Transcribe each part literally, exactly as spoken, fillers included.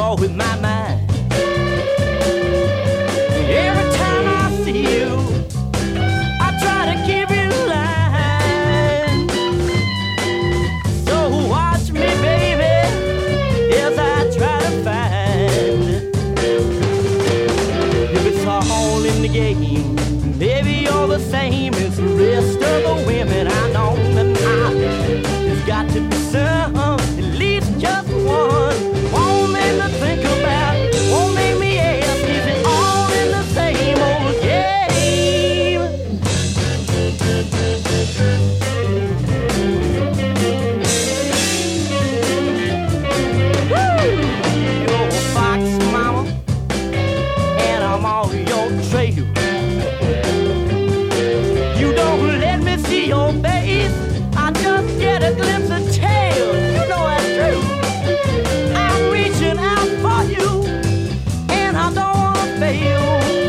all with my mind. Every time I see you, I try to keep in line. So watch me, baby, as I try to find. If it's all in the game, maybe you're the same as the rest of the women I know. And I, there's got to be some, at least just one. Won't make me think about it, won't make me ask, is it all in the same old game? Woo! You're a fox mama, and I'm on your trail. You don't let me see your face, I just get a glimpse of tail. You know that's true. I'm reaching out for you, and I don't wanna fail.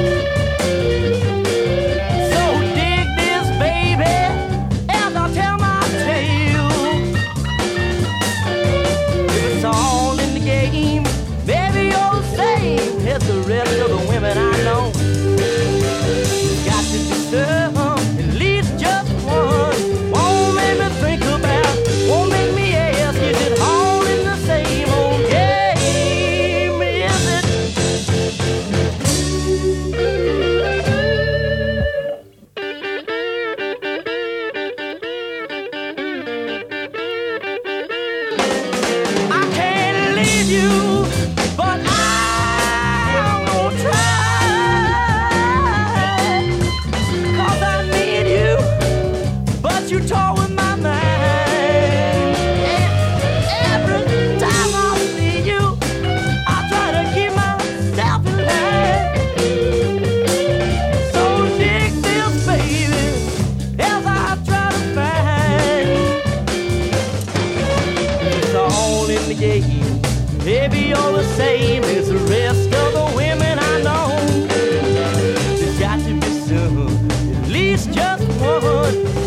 So dig this, baby, as I tell my tale. If it's all in the game, baby, you're the same as the rest of the women I know. Got to be some, at least just one. Won't make me think about, won't make me ask, is it all in the same old game? Is it? I can't leave you, but I'm gonna try. 'Cause I need you, but you toy with my mind. And every time I see you, I try to keep myself in line. So dig this, baby, as I try to find. It's all in the game. Maybe you're the same as the rest of the women I know. There's got to be some, at least just one.